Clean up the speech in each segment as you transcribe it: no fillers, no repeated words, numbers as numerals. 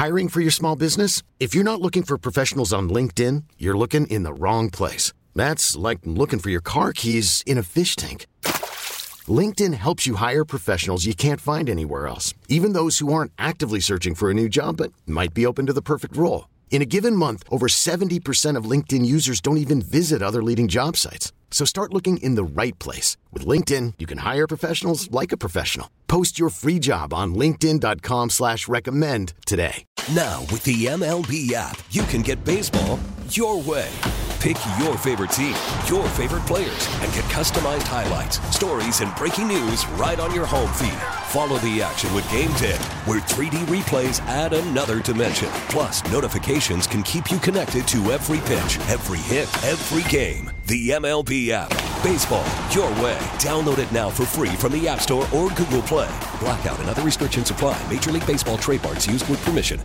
Hiring for your small business? If you're not looking for professionals on LinkedIn, you're looking in the wrong place. That's like looking for your car keys in a fish tank. LinkedIn helps you hire professionals you can't find anywhere else, even those who aren't actively searching for a new job but might be open to the perfect role. In a given month, over 70% of LinkedIn users don't even visit other leading job sites. So start looking in the right place. With LinkedIn, you can hire professionals like a professional. Post your free job on linkedin.com/recommend today. Now, with the MLB app, you can get baseball your way. Pick your favorite team, your favorite players, and get customized highlights, stories, and breaking news right on your home feed. Follow the action with Game Day, where 3D replays add another dimension. Plus, notifications can keep you connected to every pitch, every hit, every game. The MLB app. Baseball your way. Download it now for free from the App Store or Google Play. Blackout and other restrictions apply. Major League Baseball trademarks used with permission.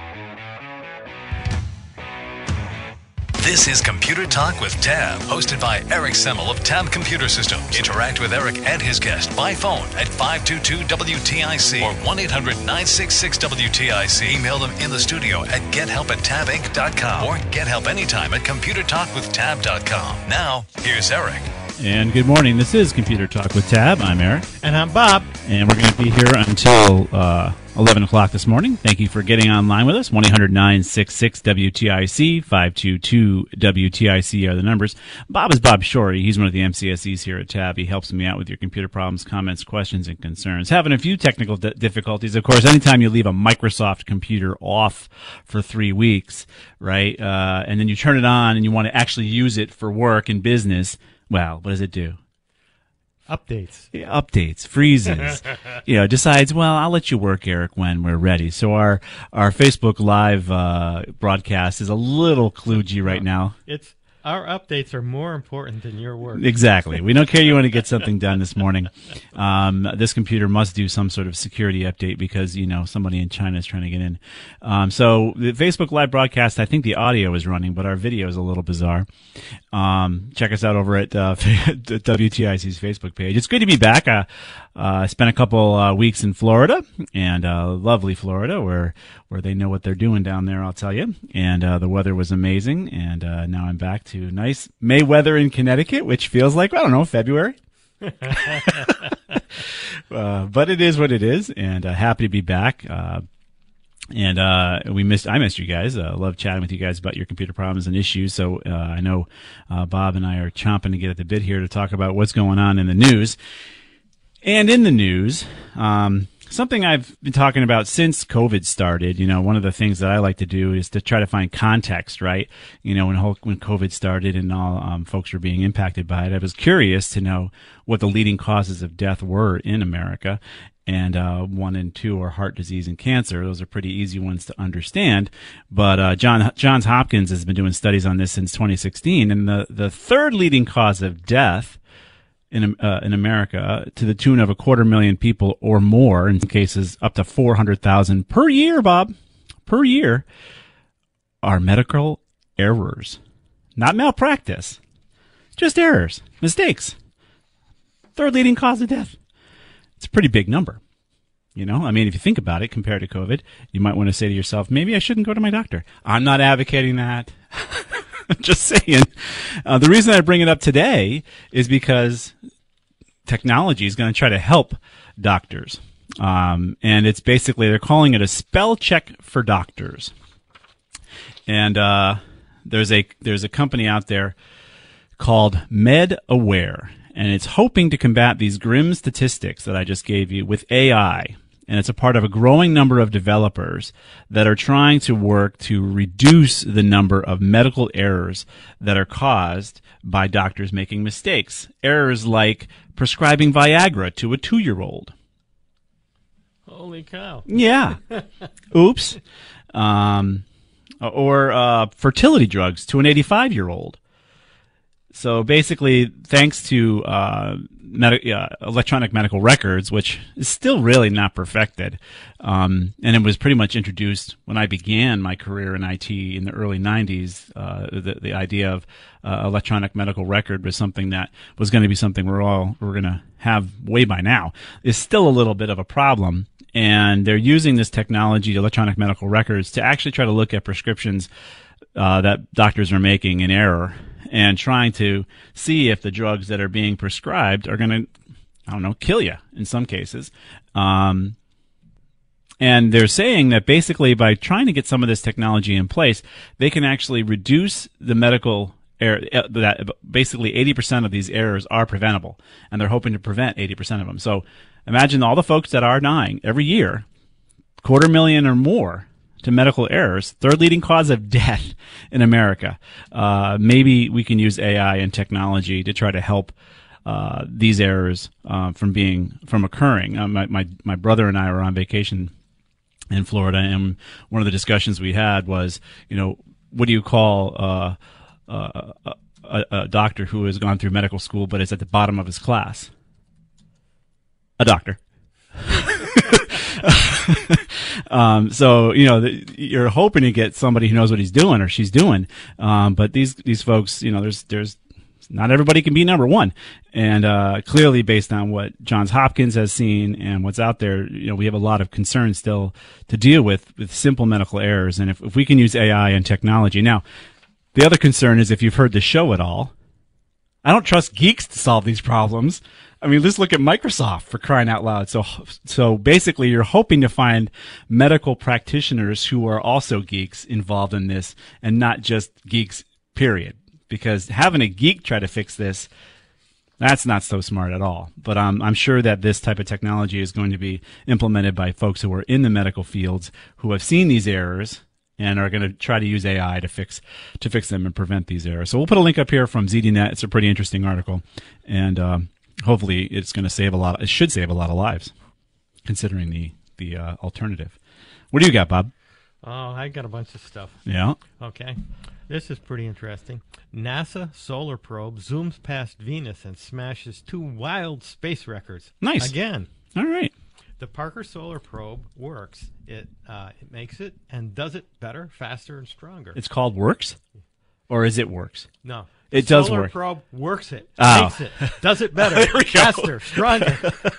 This is Computer Talk with Tab, hosted by Eric Semmel of Tab Computer Systems. Interact with Eric and his guest by phone at 522-WTIC or 1-800-966-WTIC. Email them in the studio at gethelp@tabinc.com or get help anytime at computertalkwithtab.com. Now, here's Eric. And good morning. This is Computer Talk with Tab. I'm Eric. And I'm Bob. And we're going to be here until 11 o'clock this morning. Thank you for getting online with us. 1-800-966-WTIC, 522-WTIC are the numbers. Bob is Bob Shorey. He's one of the MCSEs here at Tab. He helps me out with your computer problems, comments, questions, and concerns. Having a few technical difficulties. Of course, anytime you leave a Microsoft computer off for 3 weeks, right, and then you turn it on and you want to actually use it for work and business, well, what does it do? Updates. Yeah, updates, freezes, decides, well, I'll let you work, Eric, when we're ready. So our Facebook Live broadcast is a little kludgy right now. Our updates are more important than your work. Exactly. We don't care you want to get something done this morning. This computer must do some sort of security update because, somebody in China is trying to get in. So the Facebook Live broadcast, I think the audio is running, but our video is a little bizarre. Check us out over at WTIC's Facebook page. It's good to be back. I spent a couple weeks in Florida, and lovely Florida, where they know what they're doing down there, I'll tell you. And the weather was amazing, and now I'm back to nice May weather in Connecticut, which feels like, February. But it is what it is, and happy to be back. And I missed you guys. Love chatting with you guys about your computer problems and issues. So I know Bob and I are chomping to get at the bit here to talk about what's going on in the news. And in the news, something I've been talking about since COVID started, one of the things that I like to do is to try to find context, right? When COVID started and all folks were being impacted by it, I was curious to know what the leading causes of death were in America. And 1 and 2 are heart disease and cancer. Those are pretty easy ones to understand. But Johns Hopkins has been doing studies on this since 2016. And the third leading cause of death in America, to the tune of 250,000 people or more, in some cases up to 400,000 per year, Bob, per year, are medical errors. Not malpractice, just errors, mistakes. Third leading cause of death. It's a pretty big number. If you think about it, compared to COVID, you might want to say to yourself, maybe I shouldn't go to my doctor. I'm not advocating that. Just saying. The reason I bring it up today is because technology is going to try to help doctors. And it's basically, they're calling it a spell check for doctors. And there's a company out there called MedAware. And it's hoping to combat these grim statistics that I just gave you with AI. And it's a part of a growing number of developers that are trying to work to reduce the number of medical errors that are caused by doctors making mistakes. Errors like prescribing Viagra to a 2-year-old. Holy cow. Yeah. Oops. Or fertility drugs to an 85-year-old. So basically, thanks to electronic medical records, which is still really not perfected, and it was pretty much introduced when I began my career in IT in the early 90s, the idea of electronic medical record was something that was going to be something we're going to have way by now. Is still a little bit of a problem. And they're using this technology, electronic medical records, to actually try to look at prescriptions that doctors are making in error and trying to see if the drugs that are being prescribed are going to, I don't know, kill you in some cases. And they're saying that basically by trying to get some of this technology in place, they can actually reduce the medical error. That basically 80% of these errors are preventable, and they're hoping to prevent 80% of them. So imagine all the folks that are dying every year, 250,000 or more, to medical errors, third leading cause of death in America. Maybe we can use AI and technology to try to help these errors from occurring. My brother and I were on vacation in Florida, and one of the discussions we had was, what do you call a doctor who has gone through medical school but is at the bottom of his class? A doctor. So you're hoping to get somebody who knows what he's doing or she's doing, but these folks, there's not everybody can be number one, and clearly based on what Johns Hopkins has seen and what's out there, we have a lot of concerns still to deal with simple medical errors, and if we can use AI and technology. Now, the other concern is, if you've heard the show at all, I don't trust geeks to solve these problems. I mean, let's look at Microsoft, for crying out loud. So basically, you're hoping to find medical practitioners who are also geeks involved in this, and not just geeks, period. Because having a geek try to fix this, that's not so smart at all. But I'm sure that this type of technology is going to be implemented by folks who are in the medical fields, who have seen these errors and are going to try to use AI to fix them and prevent these errors. So we'll put a link up here from ZDNet. It's a pretty interesting article, and hopefully it's going to save a lot. It should save a lot of lives, considering the alternative. What do you got, Bob? Oh, I got a bunch of stuff. Yeah. Okay. This is pretty interesting. NASA solar probe zooms past Venus and smashes 2 wild space records. Nice. Again. All right. The Parker Solar Probe works. It makes it and does it better, faster, and stronger. It's called Works? Or is it Works? No. It does Solar work. Probe works it, Oh. makes it, does it better, faster, stronger.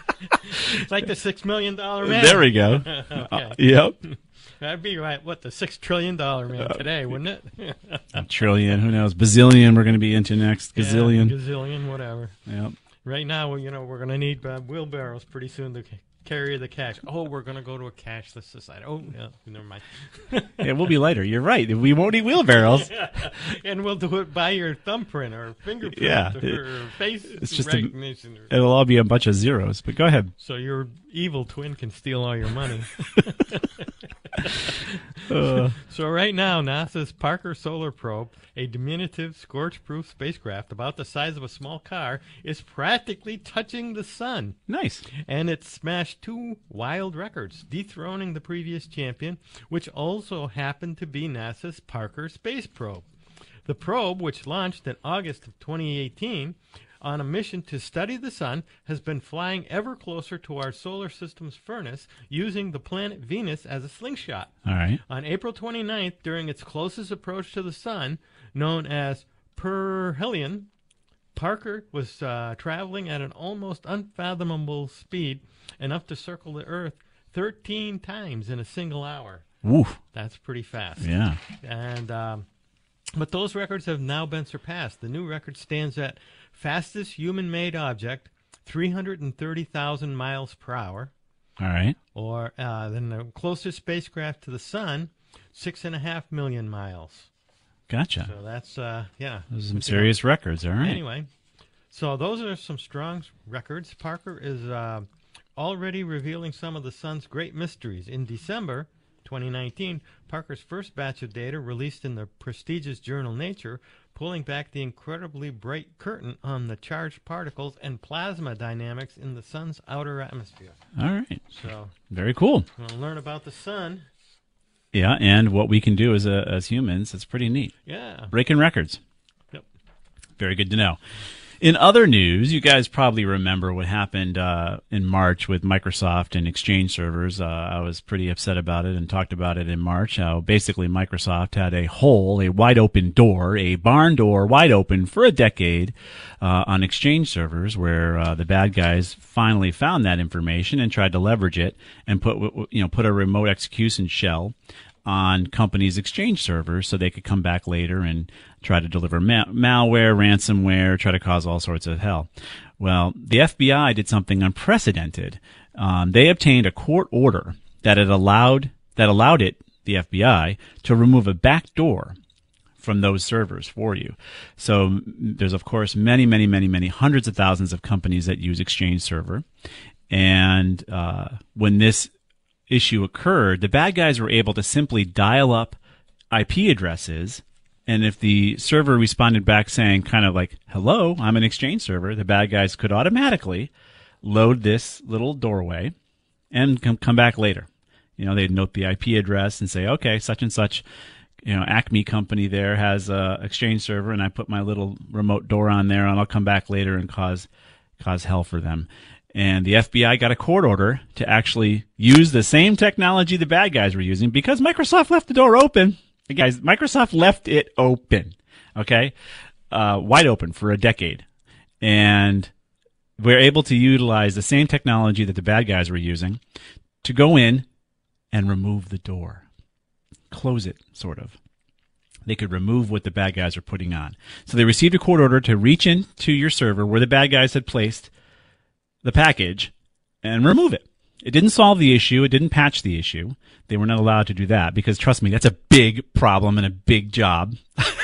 It's like the $6 million man. There we go. Okay. Yep. That'd be right. What, the $6 trillion man today, wouldn't it? A trillion, who knows? Bazillion we're going to be into next. Gazillion. Yeah, gazillion, whatever. Yep. Right now, we're going to need wheelbarrows pretty soon to carry the cash. Oh, we're going to go to a cashless society. Oh, no, never mind. Yeah, we'll be lighter. You're right. We won't need wheelbarrows. And we'll do it by your thumbprint or fingerprint or face recognition. It'll all be a bunch of zeros, but go ahead. So your evil twin can steal all your money. So right now, NASA's Parker Solar Probe, a diminutive, scorch-proof spacecraft about the size of a small car, is practically touching the sun. Nice. And it smashed 2 wild records, dethroning the previous champion, which also happened to be NASA's Parker Space Probe. The probe, which launched in August of 2018 on a mission to study the sun, has been flying ever closer to our solar system's furnace, using the planet Venus as a slingshot. All right. On April 29th, during its closest approach to the sun, known as perihelion, Parker was traveling at an almost unfathomable speed, enough to circle the Earth 13 times in a single hour. Woof. That's pretty fast. Yeah. And but those records have now been surpassed. The new record stands at fastest human-made object, 330,000 miles per hour. All right. Or then the closest spacecraft to the sun, 6.5 million miles. Gotcha. So that's, Those are some serious records, all right. Anyway, so those are some strong records. Parker is already revealing some of the sun's great mysteries. In December 2019, Parker's first batch of data released in the prestigious journal Nature, pulling back the incredibly bright curtain on the charged particles and plasma dynamics in the sun's outer atmosphere. All right. So very cool. We'll learn about the sun. Yeah, and what we can do as humans. It's pretty neat. Yeah. Breaking records. Yep. Very good to know. In other news, you guys probably remember what happened in March with Microsoft and Exchange servers. I was pretty upset about it and talked about it in March. How basically Microsoft had a wide open door, a barn door wide open for a decade on Exchange servers, where the bad guys finally found that information and tried to leverage it and put a remote execution shell on companies' Exchange servers so they could come back later and try to deliver malware, ransomware, try to cause all sorts of hell. Well, the FBI did something unprecedented. They obtained a court order that allowed the FBI to remove a backdoor from those servers for you. So there's, of course, many hundreds of thousands of companies that use Exchange server. And when this issue occurred, the bad guys were able to simply dial up IP addresses, and if the server responded back saying kind of like, hello, I'm an Exchange server, the bad guys could automatically load this little doorway and come back later. They'd note the IP address and say, okay, such and such, Acme company there has a Exchange server, and I put my little remote door on there, and I'll come back later and cause hell for them. And the FBI got a court order to actually use the same technology the bad guys were using because Microsoft left the door open. Guys, Microsoft left it open, okay? Wide open for a decade. And we're able to utilize the same technology that the bad guys were using to go in and remove the door. Close it, sort of. They could remove what the bad guys are putting on. So they received a court order to reach into your server where the bad guys had placed the package and remove it. It didn't solve the issue. It didn't patch the issue. They were not allowed to do that because, trust me, that's a big problem and a big job.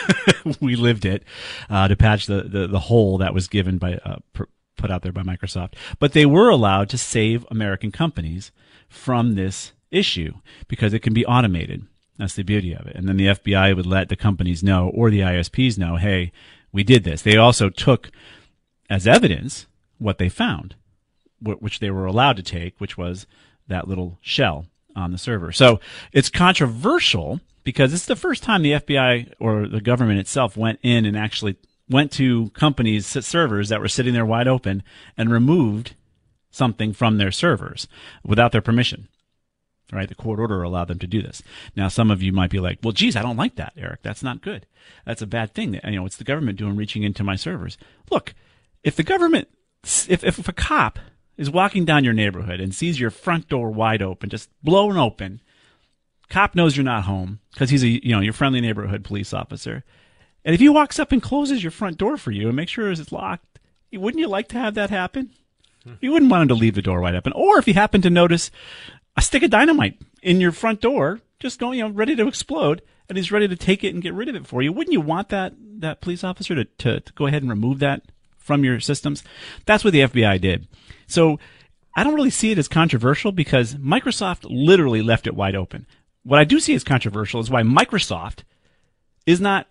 We lived it to patch the hole that was given by put out there by Microsoft. But they were allowed to save American companies from this issue because it can be automated. That's the beauty of it. And then the FBI would let the companies know, or the ISPs know, hey, we did this. They also took as evidence what they found, which they were allowed to take, which was that little shell on the server. So it's controversial because it's the first time the FBI or the government itself went in and actually went to companies' servers that were sitting there wide open and removed something from their servers without their permission. Right? The court order allowed them to do this. Now, some of you might be like, well, geez, I don't like that, Eric. That's not good. That's a bad thing. It's the government reaching into my servers. Look, if the government, if a cop is walking down your neighborhood and sees your front door wide open, just blown open, cop knows you're not home because he's your friendly neighborhood police officer. And if he walks up and closes your front door for you and makes sure it's locked, wouldn't you like to have that happen? You wouldn't want him to leave the door wide open. Or if you happen to notice a stick of dynamite in your front door, just going, ready to explode, and he's ready to take it and get rid of it for you, wouldn't you want that police officer to go ahead and remove that from your systems? That's what the FBI did. So I don't really see it as controversial because Microsoft literally left it wide open. What I do see as controversial is why Microsoft is not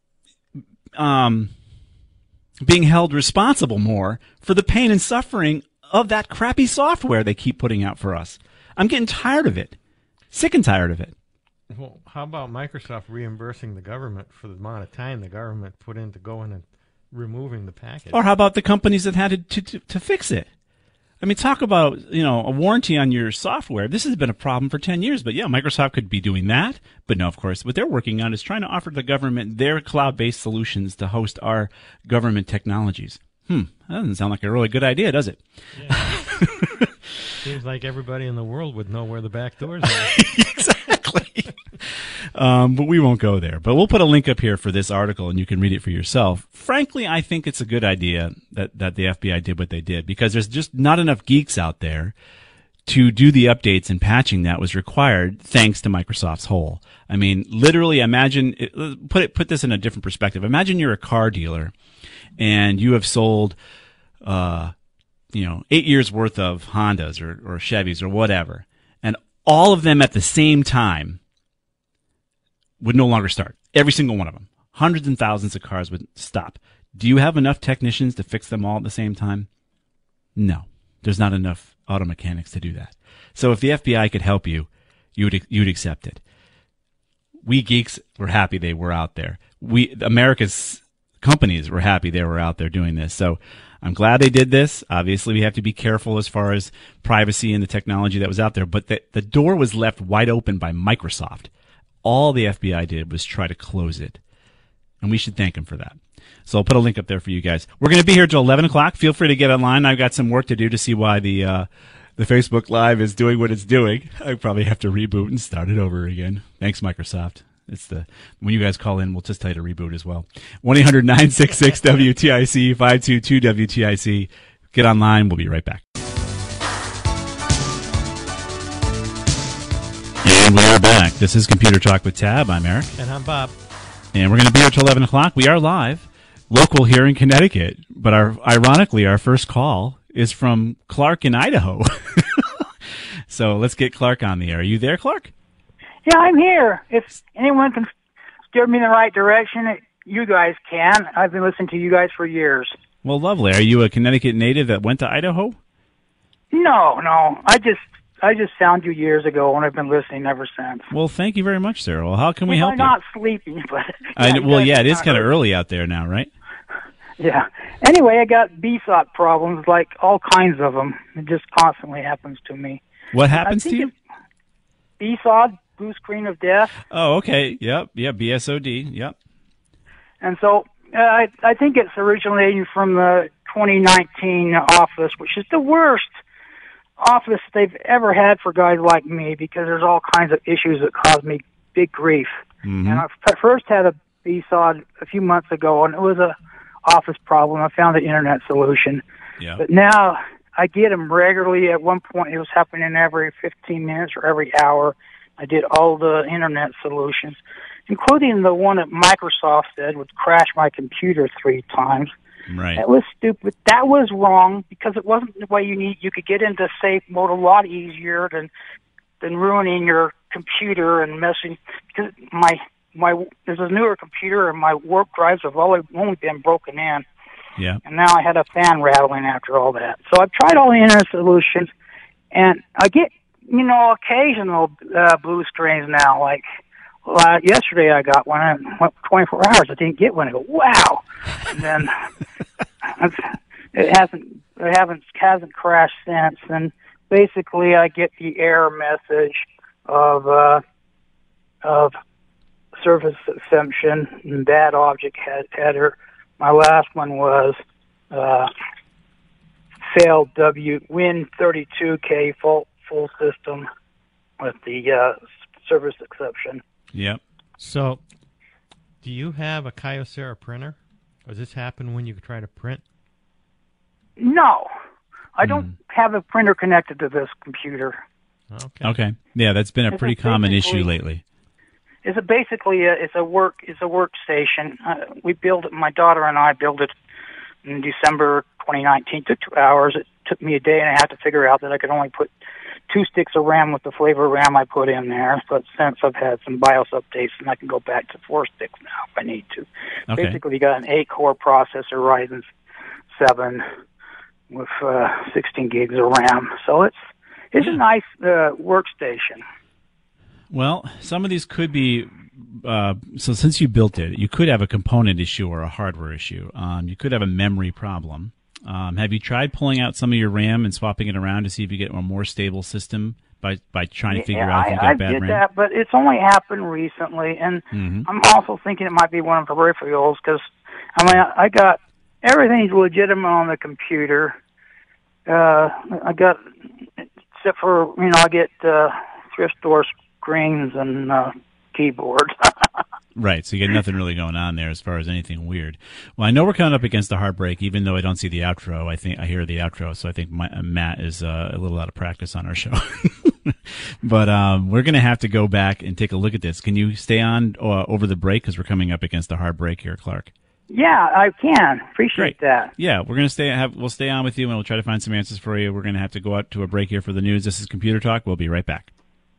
being held responsible more for the pain and suffering of that crappy software they keep putting out for us. I'm getting tired of it. Sick and tired of it. Well, how about Microsoft reimbursing the government for the amount of time the government put into going and removing the package? Or how about the companies that had to fix it? I mean, talk about, a warranty on your software. This has been a problem for 10 years, but yeah, Microsoft could be doing that. But no, of course, what they're working on is trying to offer the government their cloud-based solutions to host our government technologies. That doesn't sound like a really good idea, does it? Yeah. Seems like everybody in the world would know where the back doors are. Exactly. But we won't go there. But we'll put a link up here for this article, and you can read it for yourself. Frankly, I think it's a good idea that the FBI did what they did because there's just not enough geeks out there to do the updates and patching that was required thanks to Microsoft's hole. I mean, literally imagine, put this in a different perspective. Imagine you're a car dealer and you have sold 8 years worth of Hondas or Chevys or whatever, and all of them at the same time would no longer start. Every single one of them. Hundreds and thousands of cars would stop. Do you have enough technicians to fix them all at the same time? No. There's not enough auto mechanics to do that. So if the FBI could help you, you'd accept it. We geeks were happy they were out there. America's companies were happy they were out there doing this. So I'm glad they did this. Obviously, we have to be careful as far as privacy and the technology that was out there. But the door was left wide open by Microsoft. All the FBI did was try to close it. And we should thank them for that. So I'll put a link up there for you guys. We're going to be here till 11 o'clock. Feel free to get online. I've got some work to do to see why the Facebook Live is doing what it's doing. I probably have to reboot and start it over again. Thanks, Microsoft. When you guys call in, we'll just tell you to reboot as well. 1-800-966-WTIC, 522-WTIC. Get online. We'll be right back. And we are back. This is Computer Talk with Tab. I'm Eric. And I'm Bob. And we're going to be here till 11 o'clock. We are live, local here in Connecticut. But ironically, our first call is from Clark in Idaho. So let's get Clark on the air. Are you there, Clark? Yeah, I'm here. If anyone can steer me in the right direction, you guys can. I've been listening to you guys for years. Well, lovely. Are you a Connecticut native that went to Idaho? No. I just found you years ago, and I've been listening ever since. Well, thank you very much, sir. Well, how can we help you? I'm not sleeping, but... it is kind of early out there now, right? Yeah. Anyway, I got BSOD problems, like all kinds of them. It just constantly happens to me. What happens to you? BSOD, blue screen of death. Oh, okay. Yep, BSOD, yep. And so I think it's originating from the 2019 Office, which is the worst Office they've ever had for guys like me, because there's all kinds of issues that cause me big grief. Mm-hmm. And I first had a BSOD a few months ago, and it was a Office problem. I found the internet solution. Yep. But now I get them regularly. At one point, it was happening every 15 minutes or every hour. I did all the internet solutions, including the one that Microsoft said would crash my computer 3 times. Right. That was stupid. That was wrong, because it wasn't the way you need. You could get into safe mode a lot easier than ruining your computer and messing. Because there's a newer computer, and my warp drives have only been broken in. Yeah. And now I had a fan rattling after all that. So I've tried all the internet solutions, and I get, occasional blue screens now. Like yesterday, I got one. And went 24 hours. I didn't get one. I go, wow. And then it hasn't crashed since. And basically, I get the error message of service exception and bad object header. My last one was failed Win32K full system with the service exception. Yep. So, do you have a Kyocera printer? Or does this happen when you try to print? No. I don't have a printer connected to this computer. Okay. Yeah, that's been a pretty common issue lately. It's a workstation. We built it. My daughter and I built it in December 2019. It took 2 hours. It took me a day and a half to figure out that I could only put 2 sticks of RAM with the flavor of RAM I put in there. But since I've had some BIOS updates, and I can go back to 4 sticks now if I need to. Okay. Basically, you got an 8-core processor, Ryzen 7, with 16 gigs of RAM. So it's a nice workstation. Well, some of these could be, so since you built it, you could have a component issue or a hardware issue. You could have a memory problem. Have you tried pulling out some of your RAM and swapping it around to see if you get a more stable system by trying to figure out if you got bad RAM? I did that, but it's only happened recently, and I'm also thinking it might be one of the peripherals, because, I got everything's legitimate on the computer. I got, except for, I get thrift store screens and keyboards. Right, so you get nothing really going on there as far as anything weird. Well, I know we're coming up against a hard break, even though I don't see the outro. I hear the outro, so I think Matt is a little out of practice on our show. But we're going to have to go back and take a look at this. Can you stay on over the break, because we're coming up against a hard break here, Clark? Yeah, I can. Appreciate that. Yeah, we're going to we'll stay on with you, and we'll try to find some answers for you. We're going to have to go out to a break here for the news. This is Computer Talk. We'll be right back.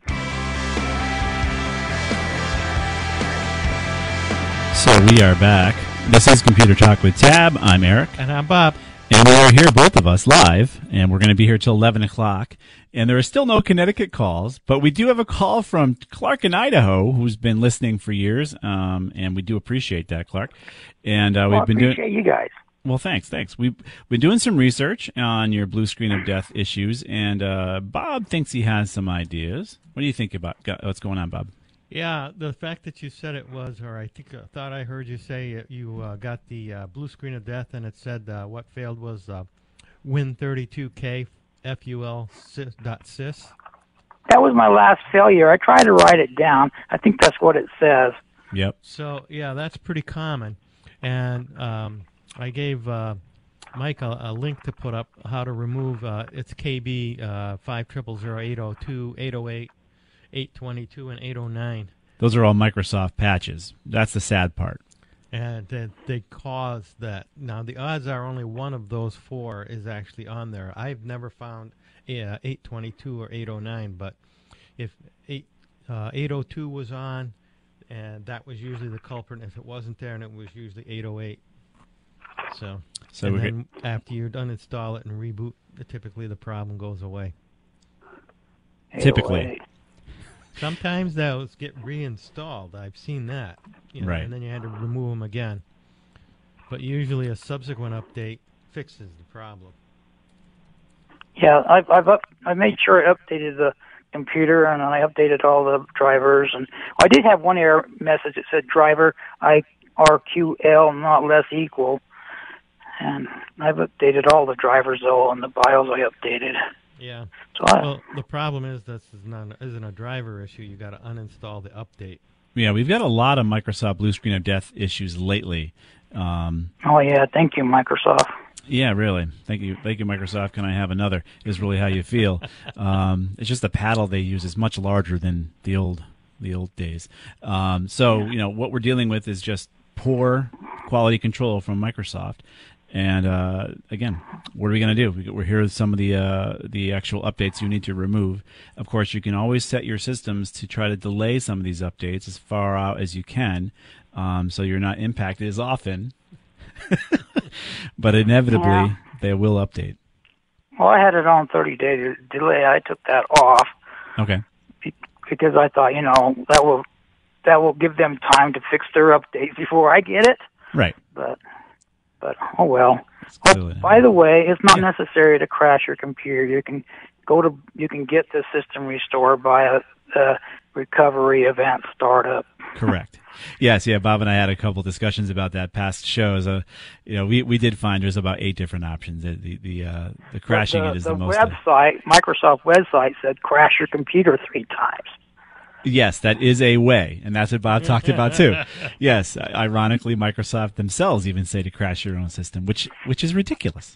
So we are back. This is Computer Talk with Tab. I'm Eric. And I'm Bob. And we are here, both of us, live, and we're going to be here till 11 o'clock. And there are still no Connecticut calls, but we do have a call from Clark in Idaho, who's been listening for years, and we do appreciate that, Clark. And we've been doing. Appreciate you guys. Well, thanks. We've been doing some research on your blue screen of death issues, and Bob thinks he has some ideas. What do you think about what's going on, Bob? Yeah, the fact that you said it was, or I thought I heard you say you got the blue screen of death, and it said what failed was Win32K FUL.sys. That was my last failure. I tried to write it down. I think that's what it says. Yep. So, yeah, that's pretty common. And I gave Mike a link to put up how to remove it's KB 5000802, 808, 822, and 809. Those are all Microsoft patches. That's the sad part. And they cause that. Now, the odds are only one of those four is actually on there. I've never found 822 or 809, but if 802 was on, and that was usually the culprit. If it wasn't there, and it was usually 808. So and then after you're done, install it and reboot, typically the problem goes away. Typically. Sometimes those get reinstalled. I've seen that. Right. And then you had to remove them again. But usually a subsequent update fixes the problem. Yeah, I made sure I updated the computer, and I updated all the drivers. And I did have one error message that said driver IRQL not less equal. And I've updated all the drivers, though, and the BIOS I updated. Yeah. So well, the problem is this isn't a driver issue. You got to uninstall the update. Yeah, we've got a lot of Microsoft blue screen of death issues lately. Oh yeah, thank you, Microsoft. Yeah, really. Thank you, Microsoft. Can I have another? Is really how you feel. It's just the paddle they use is much larger than the old days. So what we're dealing with is just poor quality control from Microsoft. And again, what are we going to do? We're here with some of the actual updates you need to remove. Of course, you can always set your systems to try to delay some of these updates as far out as you can, so you're not impacted as often. But inevitably, they will update. Well, I had it on 30-day delay. I took that off. Okay. Because I thought, that will give them time to fix their updates before I get it. Right. But oh well. By the way, it's not necessary to crash your computer. You can get the system restored by a recovery event startup. Correct. Yes, yeah. Bob and I had a couple discussions about that past shows. We did find there's about 8 different options. The crashing it is the most. The website, Microsoft website, said crash your computer 3 times. Yes, that is a way, and that's what Bob talked about too. Yes, ironically, Microsoft themselves even say to crash your own system, which is ridiculous.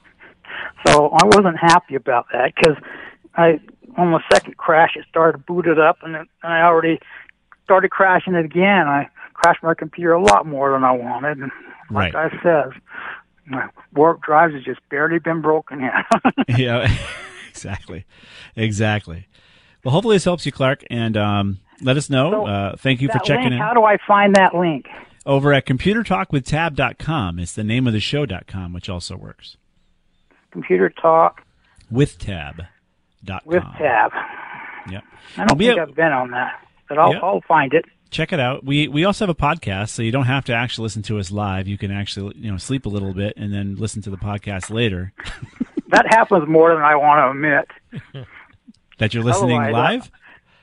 So I wasn't happy about that because on the second crash, it started booted up, and I already started crashing it again. I crashed my computer a lot more than I wanted. And like I said, my warp drives have just barely been broken in. Yeah, exactly. Well, hopefully this helps you, Clark, and let us know. So thank you for checking in. How do I find that link? Over at computertalkwithtab.com. It's the name of the show.com, which also works. Computer Talk with Tab.com. With Tab. Yep. I don't think I've been on that, but I'll find it. Check it out. We also have a podcast, so you don't have to actually listen to us live. You can actually sleep a little bit and then listen to the podcast later. That happens more than I want to admit. That you're listening live?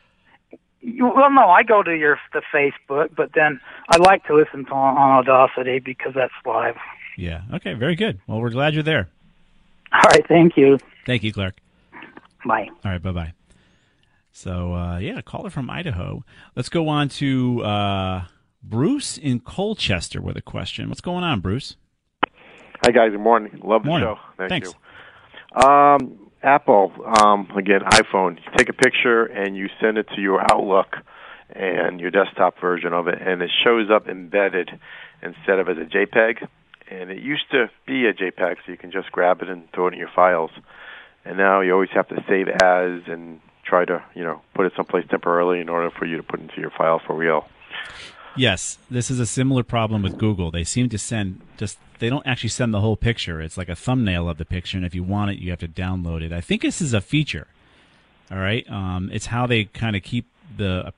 Well, no, I go to the Facebook, but then I like to listen to on Audacity because that's live. Yeah. Okay. Very good. Well, we're glad you're there. All right. Thank you. Thank you, Clark. Bye. All right. Bye-bye. So, a caller from Idaho. Let's go on to Bruce in Colchester with a question. What's going on, Bruce? Hi, guys. Good morning. Love the show. Thanks. You. Apple, again, iPhone, you take a picture and you send it to your Outlook and your desktop version of it, and it shows up embedded instead of as a JPEG. And it used to be a JPEG, so you can just grab it and throw it in your files. And now you always have to save as and try to, put it someplace temporarily in order for you to put it into your file for real. Yes, this is a similar problem with Google. They seem to they don't actually send the whole picture. It's like a thumbnail of the picture, and if you want it, you have to download it. I think this is a feature All right, it's how they kind of keep the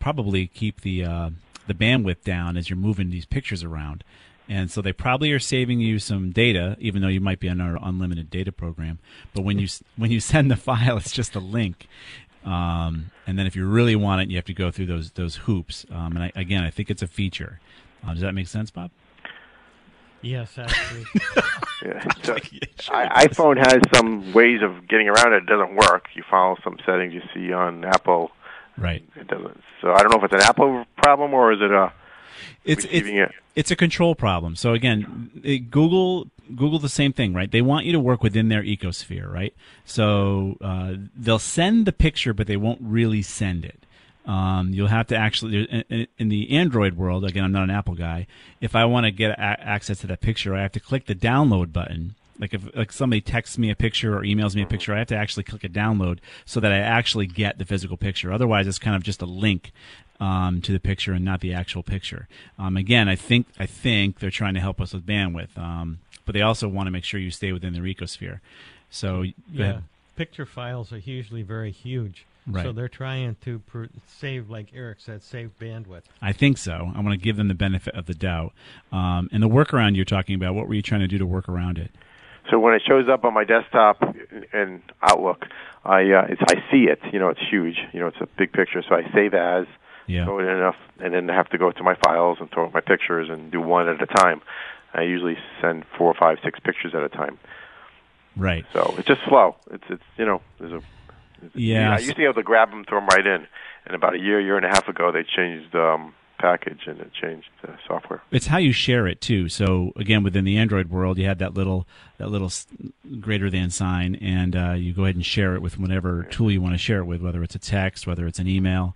bandwidth down as you're moving these pictures around. And so they probably are saving you some data, even though you might be on our unlimited data program. But when you send the file, it's just a link. And then if you really want it, you have to go through those hoops. And I think it's a feature. Does that make sense, Bob? Yes, actually. Yeah. So, iPhone has some ways of getting around it. It doesn't work. You follow some settings you see on Apple. Right. It doesn't. So I don't know if it's an Apple problem or is it a it's a control problem. So again, Google the same thing, right? They want you to work within their ecosphere, right? So they'll send the picture, but they won't really send it. You'll have to actually, in the Android world, again, I'm not an Apple guy. If I want to get access to that picture, I have to click the download button. Like somebody texts me a picture or emails me a picture, I have to actually click a download so that I actually get the physical picture. Otherwise, it's kind of just a link to the picture and not the actual picture. Again, I think they're trying to help us with bandwidth, but they also want to make sure you stay within their ecosphere. So yeah, picture files are usually very huge. Right. So they're trying to save, like Eric said, save bandwidth. I think so. I want to give them the benefit of the doubt. And the workaround you're talking about, what were you trying to do to work around it? So when it shows up on my desktop in Outlook, I see it. It's huge. It's a big picture. So I save as, throw it enough, and then I have to go to my files and throw up my pictures and do one at a time. I usually send 4, 5, 6 pictures at a time. Right. So it's just slow. There's a Yeah, I used to be able to grab them, throw them right in. And about a year and a half ago, they changed package and it changed the software. It's how you share it too. So again, within the Android world, you had that little greater than sign, and you go ahead and share it with whatever tool you want to share it with, whether it's a text, whether it's an email.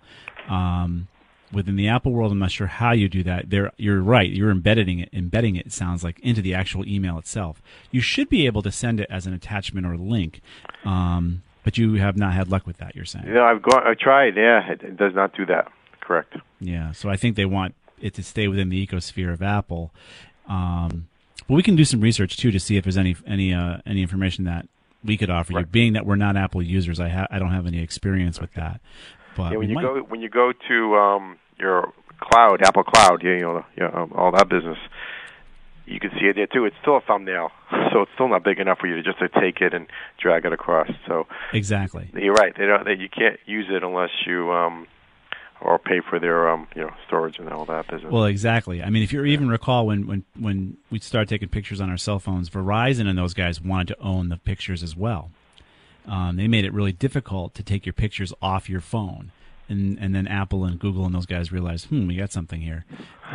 Within the Apple world, I'm not sure how you do that. You're right. You're embedding it. It sounds like into the actual email itself. You should be able to send it as an attachment or link. But you have not had luck with that, you're saying? I tried. Yeah, it does not do that. Correct. Yeah, so I think they want it to stay within the ecosphere of Apple. But we can do some research too to see if there's any information that we could offer you. Being that we're not Apple users, I don't have any experience with that. But when you go to your cloud, Apple Cloud, all that business, you can see it there too. It's still a thumbnail, so it's still not big enough for you to take it and drag it across. So exactly, you're right. You can't use it unless you or pay for their storage and all that business. Well, exactly. I mean, if you even recall when we started taking pictures on our cell phones, Verizon and those guys wanted to own the pictures as well. They made it really difficult to take your pictures off your phone, and then Apple and Google and those guys realized, we got something here.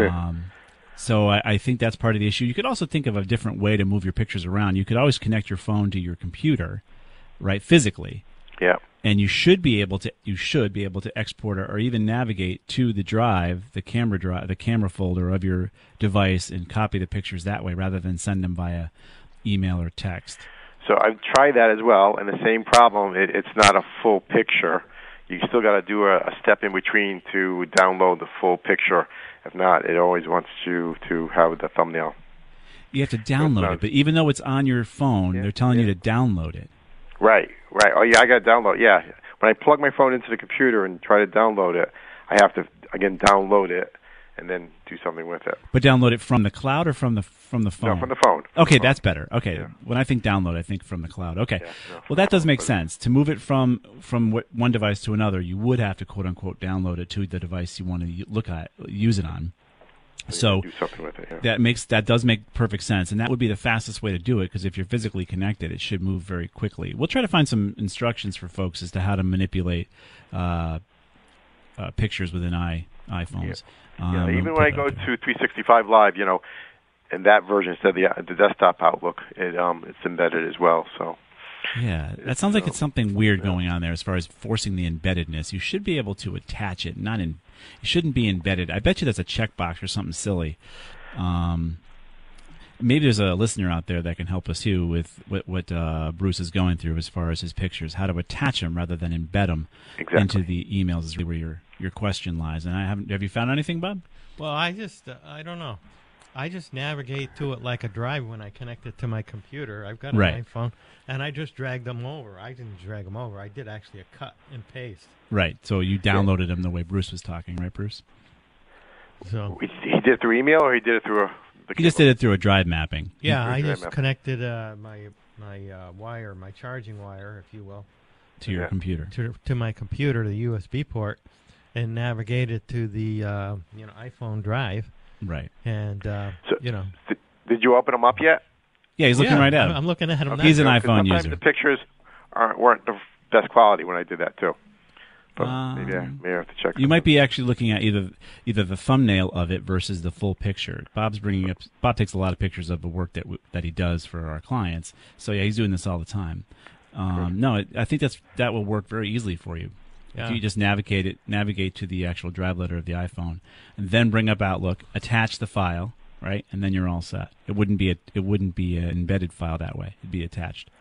So I think that's part of the issue. You could also think of a different way to move your pictures around. You could always connect your phone to your computer, right, physically. Yeah. And you should be able to export or even navigate to the drive, the camera folder of your device, and copy the pictures that way rather than send them via email or text. So I've tried that as well, and the same problem. It's not a full picture. You still got to do a step in between to download the full picture. If not, it always wants you to have the thumbnail. You have to download it, but even though it's on your phone, they're telling you to download it. Right. Oh, yeah, I got to download. Yeah. When I plug my phone into the computer and try to download it, I have to, again, download it and then do something with it. But download it from the cloud or from the phone? No, from the phone. Okay, that's better. Okay. Yeah. When I think download, I think from the cloud. Okay. Yeah, well, that does make sense. To move it from one device to another, you would have to, quote-unquote, download it to the device you want to use it on. So do something with it, that does make perfect sense, and that would be the fastest way to do it, because if you're physically connected, it should move very quickly. We'll try to find some instructions for folks as to how to manipulate pictures within iPhones. Even when I go to 365 Live, in that version instead of the desktop Outlook, it's embedded as well. So yeah, that sounds like it's something weird going on there as far as forcing the embeddedness. You should be able to attach it, it shouldn't be embedded. I bet you that's a checkbox or something silly. Maybe there's a listener out there that can help us too with what Bruce is going through as far as his pictures, how to attach them rather than embed them into the emails is really where your question lies. And have you found anything, Bob? Well, I don't know. I just navigate to it like a drive when I connect it to my computer. I've got an Right. iPhone, and I just drag them over. I didn't drag them over. I did actually a cut and paste. Right. So you downloaded them the way Bruce was talking, right, Bruce? So He did it through email, or he did it through He just did it through a drive mapping. yeah, I drive just map. connected my wire, my charging wire, if you will, To your Yeah. computer. to my computer, the USB port, and navigated to the iPhone drive, Right. and Did you open them up yet? Yeah, he's looking right at I'm him. looking at him. now. He's an Because iPhone sometimes user. the pictures weren't the best quality when I did that too. But maybe I have to check. You might be actually looking at either the thumbnail of it versus the full picture. Bob takes a lot of pictures of the work that he does for our clients. So yeah, he's doing this all the time. No, I think that will work very easily for you. Yeah. If you just navigate to the actual drive letter of the iPhone, and then bring up Outlook, attach the file, right, and then you're all set. It wouldn't be an embedded file that way. It'd be attached.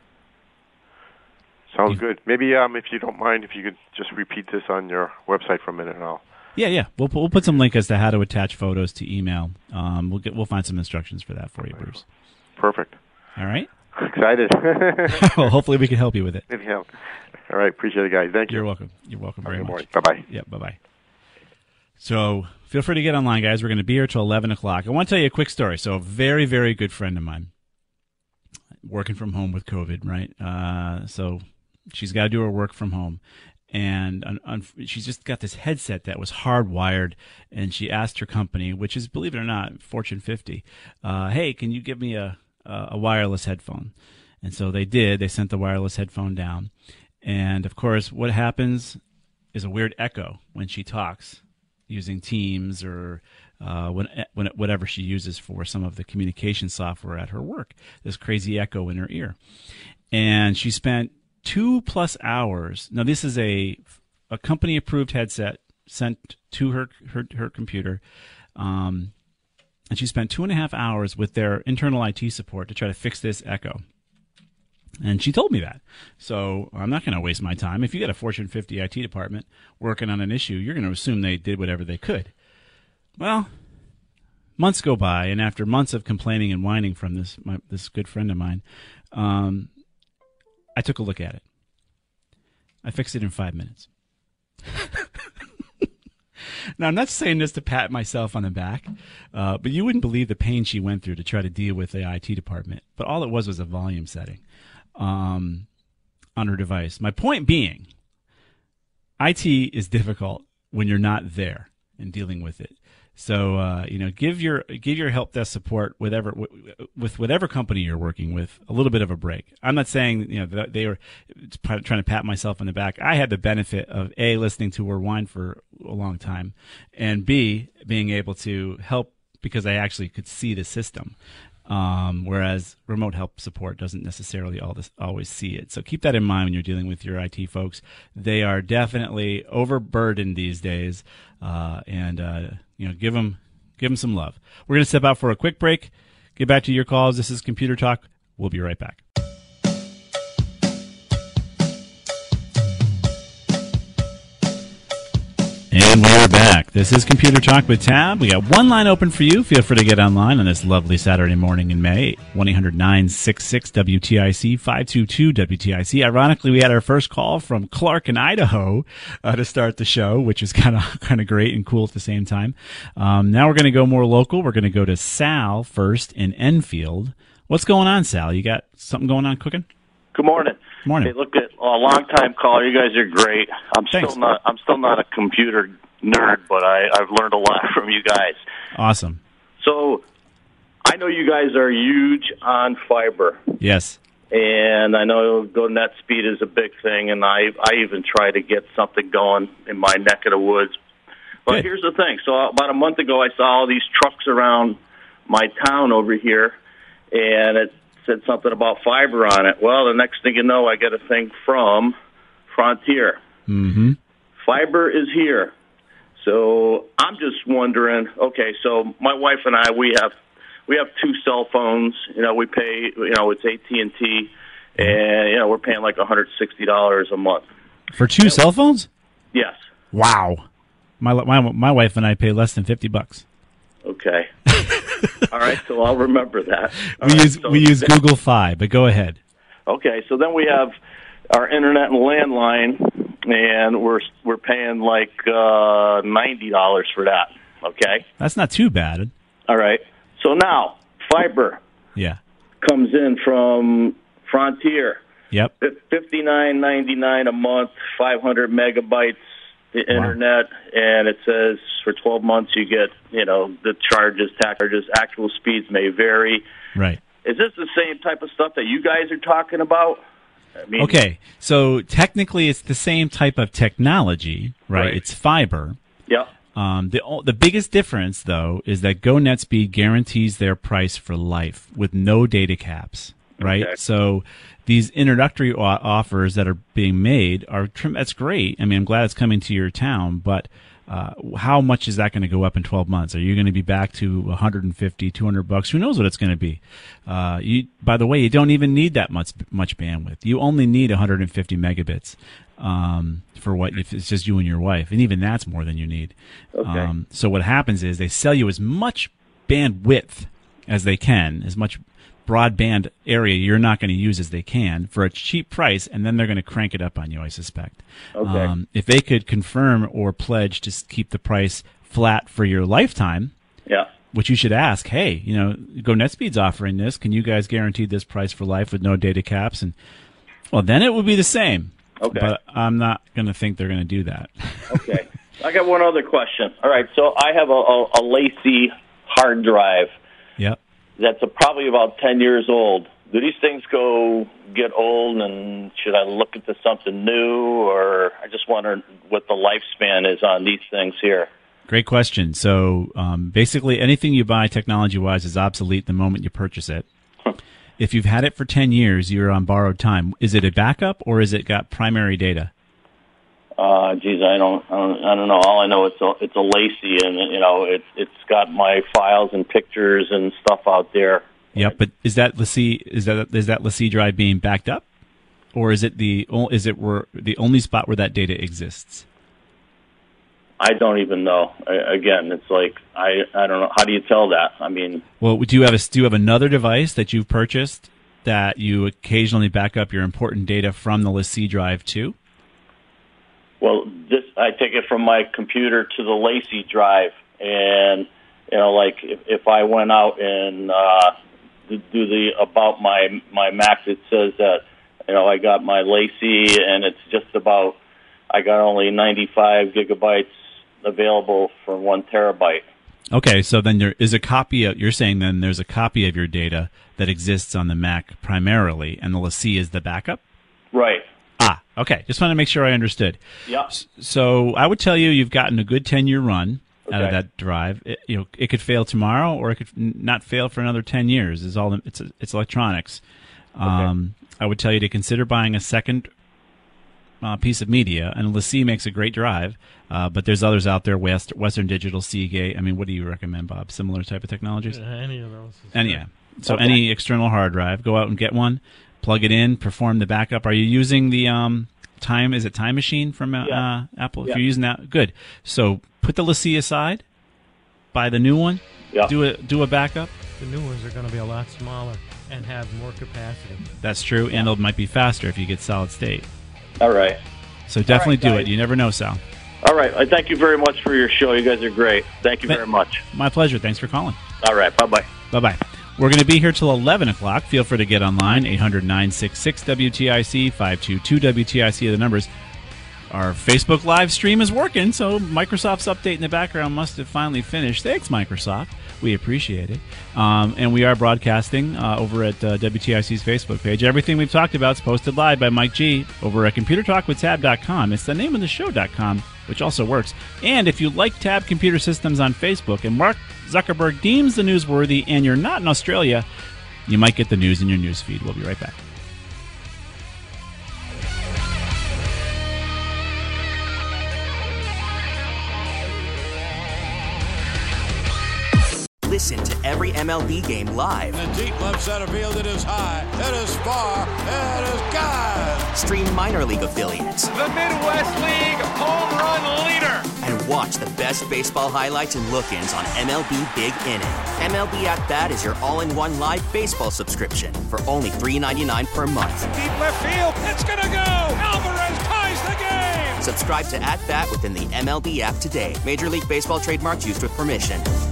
Sounds good. Maybe if you don't mind, if you could just repeat this on your website for a minute, and I'll. Yeah. We'll put some link as to how to attach photos to email. We'll find some instructions for that for you, Bruce. Perfect. All right. Excited. Well, hopefully we can help you with it. Anyhow. All right. Appreciate it, guys. Thank you. You're welcome. You're welcome very Good much. morning. Bye-bye. Yeah, bye-bye. So feel free to get online, guys. We're going to be here till 11 o'clock. I want to tell you a quick story. So a very, very good friend of mine, working from home with COVID, right? So she's got to do her work from home. And she's just got this headset that was hardwired. And she asked her company, which is, believe it or not, Fortune 50, hey, can you give me a wireless headphone? And so they did. They sent the wireless headphone down. And, of course, what happens is a weird echo when she talks using Teams or whatever she uses for some of the communication software at her work. This crazy echo in her ear. And she spent 2+ hours. Now, this is a company-approved headset sent to her computer. And she spent 2.5 hours with their internal IT support to try to fix this echo. And she told me that. So I'm not going to waste my time. If you got a Fortune 50 IT department working on an issue, you're going to assume they did whatever they could. Well, months go by, and after months of complaining and whining from this good friend of mine, I took a look at it. I fixed it in 5 minutes. Now, I'm not saying this to pat myself on the back, but you wouldn't believe the pain she went through to try to deal with the IT department. But all it was a volume setting on her device. My point being, IT is difficult when you're not there and dealing with it. So give your help desk support with whatever company you're working with a little bit of a break. I'm not saying that they were trying to pat myself on the back. I had the benefit of A, listening to her whine for a long time, and B, being able to help because I actually could see the system. Whereas remote help support doesn't necessarily always see it. So keep that in mind when you're dealing with your IT folks. They are definitely overburdened these days, and give them some love. We're going to step out for a quick break. Get back to your calls. This is Computer Talk. We'll be right back. And we are back. This is Computer Talk with Tab. We got one line open for you. Feel free to get online on this lovely Saturday morning in May. 1-800-966-WTIC, 522-WTIC. Ironically, we had our first call from Clark in Idaho to start the show, which is kind of great and cool at the same time. Now we're going to go more local. We're going to go to Sal first in Enfield. What's going on, Sal? You got something going on cooking? Good morning. Morning. Hey, look at a long-time caller. You guys are great. Thanks. I'm still not a computer nerd, but I've learned a lot from you guys. Awesome. So I know you guys are huge on fiber. Yes. And I know go net speed is a big thing, and I even try to get something going in my neck of the woods. But Good. Here's the thing. So about a month ago, I saw all these trucks around my town over here, and it said something about fiber on it. Well, the next thing you know, I get a thing from Frontier. Mm-hmm. Fiber is here. So I'm just wondering, okay, so my wife and I, we have 2 cell phones. We pay, it's AT&T, and, we're paying like $160 a month. For 2 cell phones? Yes. Wow. My wife and I pay less than $50. Okay. All right, so I'll remember that. We use Google Fi, but go ahead. Okay, so then we have our internet and landline, and we're paying like $90 for that. Okay, that's not too bad. All right, so now fiber comes in from Frontier. Yep, $59.99 a month, 500 megabytes the internet, and it says for 12 months you get the charges, tax charges, actual speeds may vary. Right. Is this the same type of stuff that you guys are talking about? I mean, okay, so technically it's the same type of technology, right? It's fiber. Yeah. The biggest difference, though, is that GoNetspeed guarantees their price for life with no data caps, right? Okay. So these introductory offers that are being made that's great. I mean, I'm glad it's coming to your town, but how much is that going to go up in 12 months? Are you going to be back to $150, $200? Who knows what it's going to be? By the way, you don't even need that much bandwidth. You only need 150 megabits for if it's just you and your wife, and even that's more than you need. Okay. So what happens is they sell you as much bandwidth as they can, as much broadband area you're not going to use as they can for a cheap price, and then they're going to crank it up on you, I suspect. Okay. If they could confirm or pledge to keep the price flat for your lifetime, which you should ask, hey, GoNetspeed's offering this. Can you guys guarantee this price for life with no data caps? And then it would be the same. Okay. But I'm not going to think they're going to do that. Okay. I got one other question. All right, so I have a LaCie hard drive. Yep. That's probably about 10 years old. Do these things get old, and should I look into something new, or I just wonder what the lifespan is on these things here? Great question. So basically anything you buy technology-wise is obsolete the moment you purchase it. If you've had it for 10 years, you're on borrowed time. Is it a backup, or is it got primary data? Geez, I don't know. All I know it's a LaCie, and it's got my files and pictures and stuff out there. Yep, but is that LaCie drive being backed up, or is it the only spot where that data exists? I don't even know. Again, it's like I don't know. How do you tell that? I mean, well, do you have another device that you've purchased that you occasionally back up your important data from the LaCie drive to? Well, I take it from my computer to the LaCie drive, and like if I went out and do about my Mac, it says that I got my LaCie, and it's just about I got only 95 gigabytes available for 1 terabyte. Okay, so then there is a copy of. You're saying then there's a copy of your data that exists on the Mac primarily, and the LaCie is the backup? Right. Okay. Just want to make sure I understood. Yeah. So I would tell you you've gotten a good 10-year run out of that drive. It could fail tomorrow, or it could not fail for another 10 years. It's electronics. I would tell you to consider buying a second piece of media, and LaCie makes a great drive, but there's others out there, Western Digital, Seagate. I mean, what do you recommend, Bob? Similar type of technologies? Any of those. So any external hard drive, go out and get one. Plug it in, perform the backup. Are you using the Time Machine from Apple? If you're using that, good. So put the LaCie aside, buy the new one, do a backup. The new ones are going to be a lot smaller and have more capacity. That's true, and it might be faster if you get solid state. All right. So definitely do it. You never know, Sal. All right. I thank you very much for your show. You guys are great. Thank you very much. My pleasure. Thanks for calling. All right. Bye-bye. Bye-bye. We're going to be here till 11 o'clock. Feel free to get online, 800-966-WTIC, 522-WTIC are the numbers. Our Facebook live stream is working, so Microsoft's update in the background must have finally finished. Thanks, Microsoft. We appreciate it. And we are broadcasting over at WTIC's Facebook page. Everything we've talked about is posted live by Mike G over at ComputerTalkWithTab.com. It's the name of the show.com, which also works. And if you like Tab Computer Systems on Facebook and Mark Zuckerberg deems the newsworthy and you're not in Australia, you might get the news in your news feed. We'll be right back. Listen to every MLB game live. In the deep left center field, it is high, it is far, it is gone. Stream minor league affiliates. The Midwest League home run leader. And watch the best baseball highlights and look-ins on MLB Big Inning. MLB At Bat is your all-in-one live baseball subscription for only $3.99 per month. Deep left field, it's gonna go! Alvarez ties the game! Subscribe to At Bat within the MLB app today. Major League Baseball trademarks used with permission.